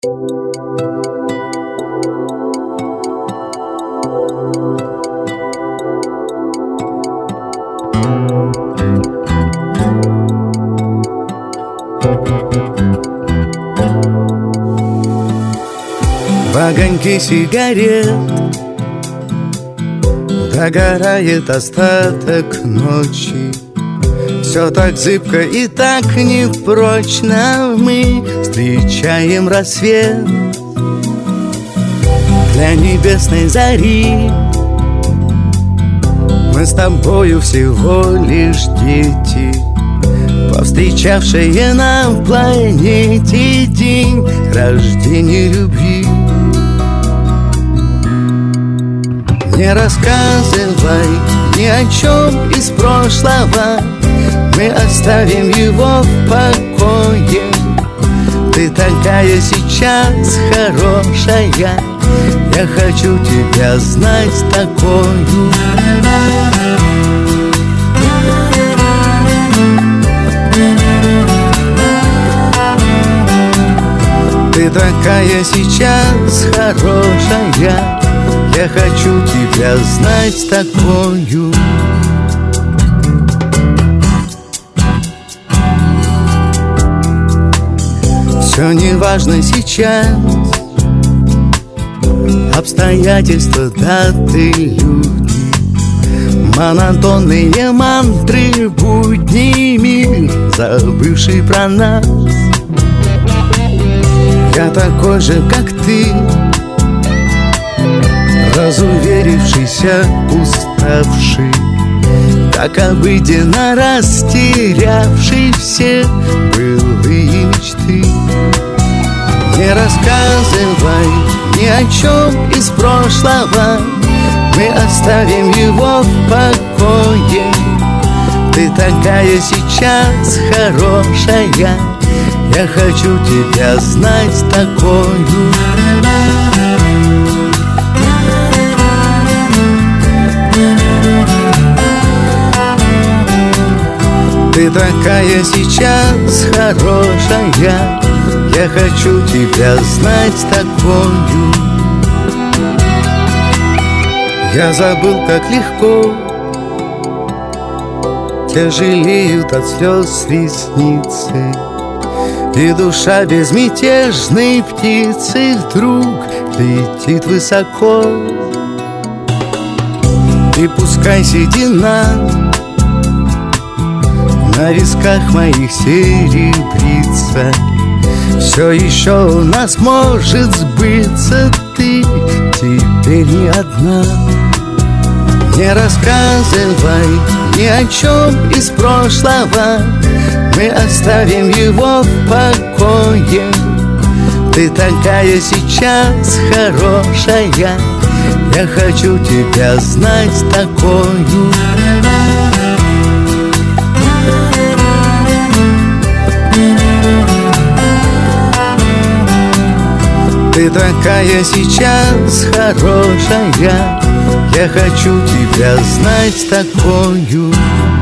В огоньке сигарет догорает остаток ночи. Все так зыбко и так непрочно. Мы встречаем рассвет для небесной зари. Мы с тобою всего лишь дети, повстречавшие на планете день рождения любви. Не рассказывай ни о чем из прошлого, мы оставим его в покое. Ты такая сейчас хорошая, я хочу тебя знать такою. Ты такая сейчас хорошая, я хочу тебя знать такою. Все не важно сейчас, обстоятельства, даты, люди, монотонные мантры, будний мир, забывший про нас. Я такой же, как ты, разуверившийся, уставший, так обыденно растерявший все былые мечты. Не рассказывай ни о чем из прошлого, мы оставим его в покое. Ты такая сейчас хорошая, я хочу тебя знать такою. Ты такая сейчас хорошая, я хочу тебя знать такою. Я забыл, как легко тяжелеют от слез ресницы, и душа безмятежной птицы вдруг летит высоко. И пускай седина на висках моих серебрится, все еще у нас может сбыться. Ты теперь не одна. Не рассказывай ни о чем из прошлого, мы оставим его в покое. Ты такая сейчас хорошая, я хочу тебя знать такою. Ты такая сейчас хорошая, я хочу тебя знать такою.